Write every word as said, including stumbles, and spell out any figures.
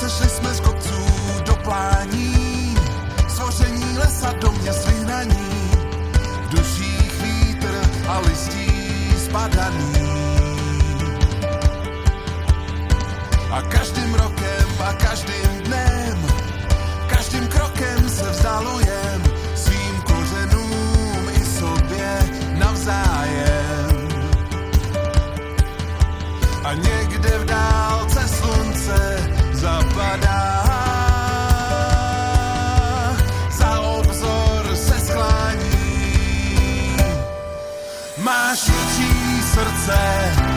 Sešli jsme z kopců do plání, stvoření lesa do měst vyhnaní, v duších vítr a listí spadaný. A každým rokem a každým dnem, každým krokem se vzdalujem svým kořenům i sobě navzájem. A někde v dálce slunce zapadá, za obzor se sklání. Máš větší srdce